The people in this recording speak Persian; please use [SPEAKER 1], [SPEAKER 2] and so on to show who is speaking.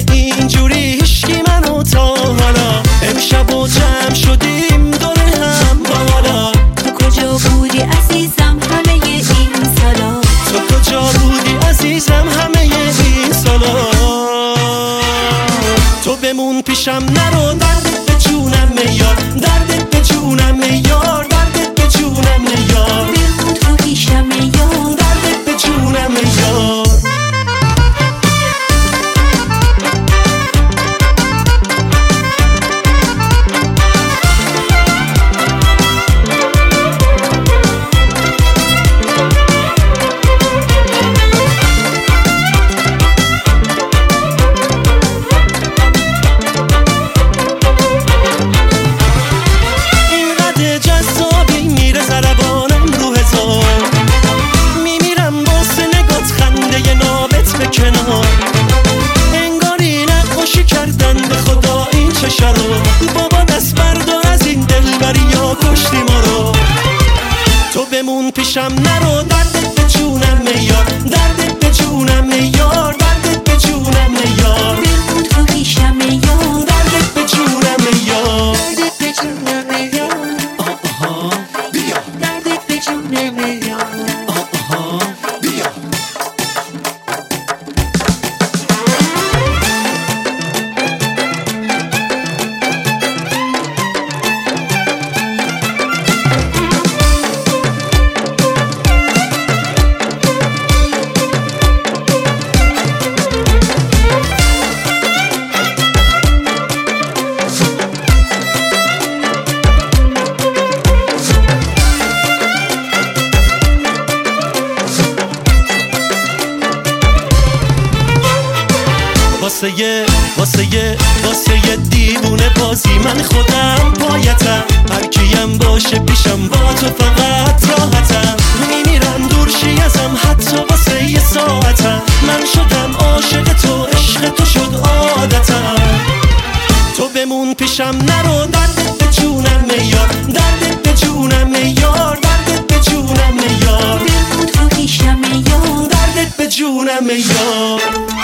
[SPEAKER 1] اینجوری هیچکی منو تا حالا. امشب و جمع شدیم دور هم بالا.
[SPEAKER 2] تو کجا بودی عزیزم همه این سالا؟
[SPEAKER 1] تو کجا بودی عزیزم همه این سالا؟ تو بمون پیشم نرو، دردت به جونم میار، دردت به جونم میار، دردت به جونم میار.
[SPEAKER 2] بمون تو پیشم میار،
[SPEAKER 1] دردت به جونم میار. انگاری نقاشی کردن به خدا این چشا رو. بابا دست بردار از این دلبری یا کشتی ما رو. تو بمون پیشم نرو، دردت به جونم میار، دردت به جونم میار، دردت به جونم میار.
[SPEAKER 2] بمون تو پیشم میار،
[SPEAKER 1] دردت به جونم میار،
[SPEAKER 2] دردت به جونم میار.
[SPEAKER 1] بیا
[SPEAKER 2] دردت به جونم میار.
[SPEAKER 1] بیا. واسه یه دیوونه بازی من خودم پایتم. هر کیم باشه پیشم با تو فقط راحتم. میمیرم دور شی ازم حتی واسه یه ساعتم. من شدم عاشق تو، عشق تو شد عادتم. تو بمون پیشم نرو، دردت به جونم میار، دردت به جونم میار، دردت به جونم میار.
[SPEAKER 2] بمون تو پیشم میار،
[SPEAKER 1] دردت به جونم میار.